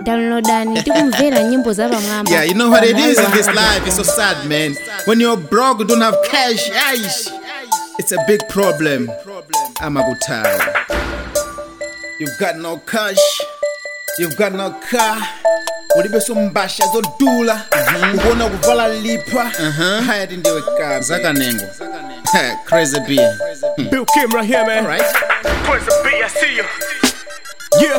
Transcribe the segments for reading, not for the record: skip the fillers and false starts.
Downloadani tikumvera nyimbo za Bamwamba. Yeah, you know what it is in this life. It's so sad, man. When you're broke, you don't have cash. It's a big problem. I'm a good time. You've got no cash. You've got no car. Ulibe sombasha zodula. Ubona kuvala lipa. Haya ndiwe car. Zaka nengo. Crazy B. Bill Kim right here, man. Alright. Crazy B, I see you. Yeah.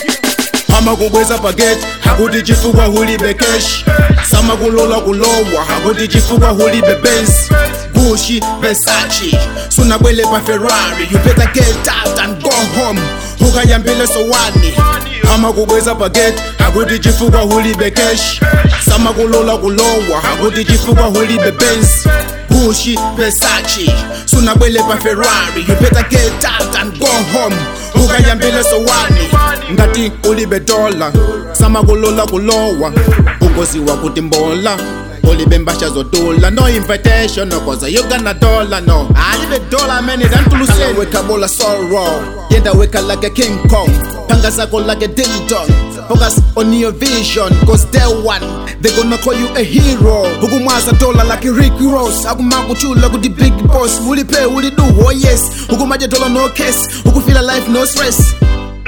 Hama kubweza paget, hakuti chifukwa hulibe cash. Sama kulola kulowa, hakuti chifukwa hulibe Benz. Gucci, Versace, suna bwele pa Ferrari. You better get out and go home. Ukayambile sowani. Hama kubweza paget, hakuti chifukwa hulibe cash. Sama kulola kulowa, hakuti chifukwa hulibe Benz. Gucci, Versace, suna bwele pa Ferrari. You better get out and go home. Ukayambile sowani. Ngati ulibe dollar, sama kulola kulowa. Ungozi wa kutimbola, ulibe mbasha zodola. No invitation, no cause you gonna dollar, no. Alibe dollar, man, it ain't to lose. Weka bola sorrow, yenda weka like a King Kong. Panga zako like a ding dong. Focus on your vision, cause day one, they gonna call you a hero. Hukumaza dollar like a Ricky Ross. Hukumaku chula ku the big boss. Uli pay, uli do, oh yes. Hukumaja dollar no case. Hukufeel life no stress.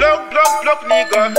Block nigga,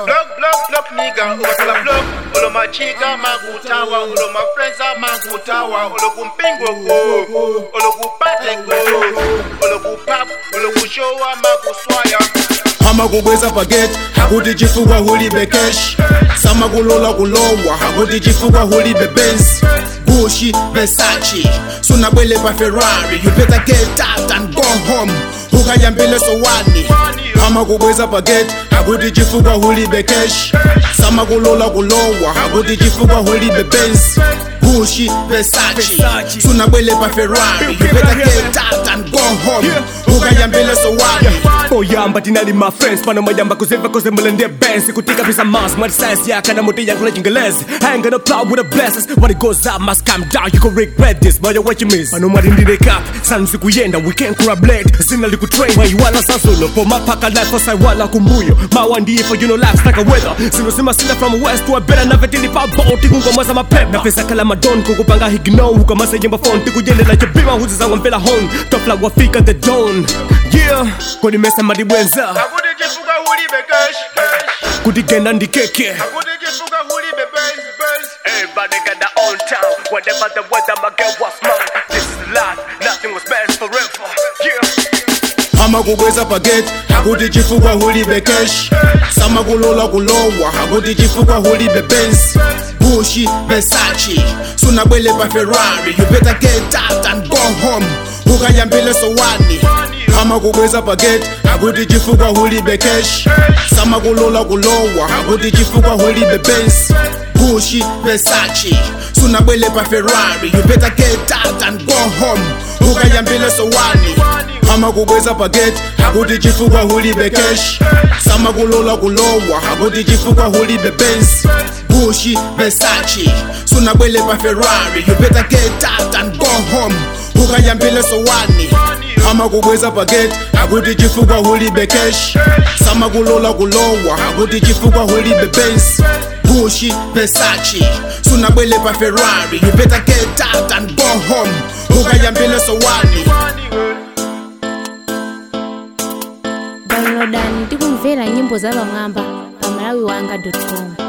block nigga. Ukatala block, ulo machiga magutawa, ulo my friends are magutawa, ulo kumpingo go, ulo kupate go, ulo kupap, ulo kushowa makuswaya. Hama kubweza paget, hakuti chifukwa hulibe cash. Sama kulola kulowa, hakuti chifukwa hulibe Benz. Gucci, Versace, suna bwele pa Ferrari. You better get out and go home. Ukayambile sowani. Hama kubweza paget, hakuti chifukwa hulibe cash. Sama kulola kulowa, hakuti chifukwa hulibe Benz. Gucci, Versace, suna bwele pa Ferrari. You better get out and go home. Ukayambile sowani. Oh yamba tinali my friends pano mayamba kuziva koze mulende bands kutika pisa mass my size ya kana muti yangu la jingelezi I ain't gonna plow with the blessings when it goes up must come down you can regret this but what you miss pano mwari ndine cap sanzi kuyenda we can't collaborate zina liku train when you wala sasolo for my paka life for sai wala kumbuyo my one day for you know life's like a weather zino sima sina from west to a better never till pa boat kungoma za mapep na pesa kala madon kukupanga higno ukamasa yemba phone tikujende like bima huzi zangu mpela home top like wafika the dawn yeah kodi mesa madibwenza Hakuti chifuka hulibe cash. kudigenda ndikeke Hakuti chifuka hulibe Benz. everybody got their own town whatever the weather my girl was mine this is life nothing was meant forever yeah Hama kubweza paget, hakuti chifukwa hulibe cash. Sama kulola kulowa, hakuti chifukwa hulibe Benz. Gucci, Versace, suna bwele pa Ferrari. You better get out and go home. Ukayambile sowani. Hama kubweza paget, hakuti chifukwa hulibe cash. Sama kulola kulowa, hakuti chifukwa hulibe Benz. Gucci, Versace, suna bwele pa Ferrari. You better get out and go home. Ukayambile sowani. Hama kubweza paget, hakuti chifukwa hulibe cash. Sama kulola kulowa, hakuti chifukwa hulibe Benz. Gucci, Versace, suna bwele pa Ferrari. You better get out and go home. Ukayambile sowani. Hama kubweza paget, hakuti chifukwa hulibe cash. Sama kulola kulowa, hakuti chifukwa hulibe Benz. Gucci, Versace, suna bwele pa Ferrari. You better get out and go home. Ukayambile sowani. Downloadani tikumvera nyimbo za Bamwamba pa malawiwanga.com.